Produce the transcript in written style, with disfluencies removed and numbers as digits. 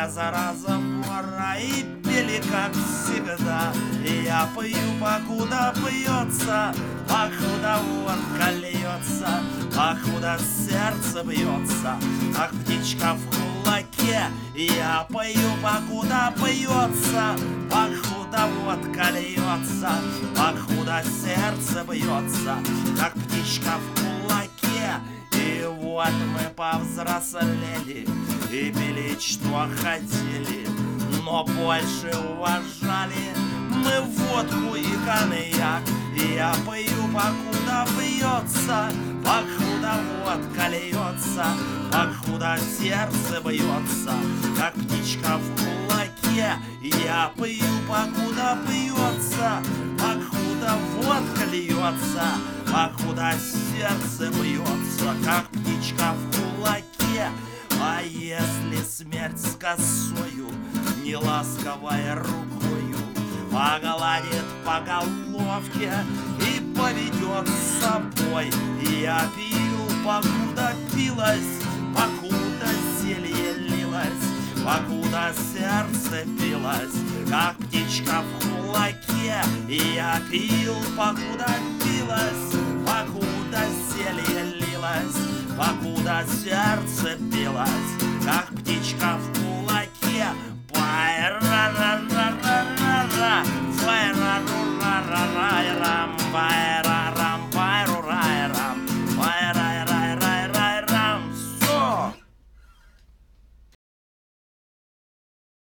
раз за разом пора и пели, как всегда. И я пою, покуда пьется, покуда водка льется, покуда сердце бьется, как птичка в кулаке. И я пою, покуда пьется, покуда водка льется, покуда сердце бьется, как птичка в кулаке. И вот мы повзрослели и пили, что хотели, но больше уважали мы водку и коньяк. И я пою, покуда бьется, покуда водка льется, покуда сердце бьется, как птичка в кулаке. И я пою, покуда бьется, покуда водка льется, покуда сердце бьется, как птичка в кулаке. А если смерть с косою, неласковой рукою погладит по головке и поведет с собой? И я пил, покуда пилось, покуда зелье лилось, покуда сердце билось, как птичка в кулаке. И я пил, покуда пилось, покуда зелье лилось, покуда сердце билось, как птичка в кулаке.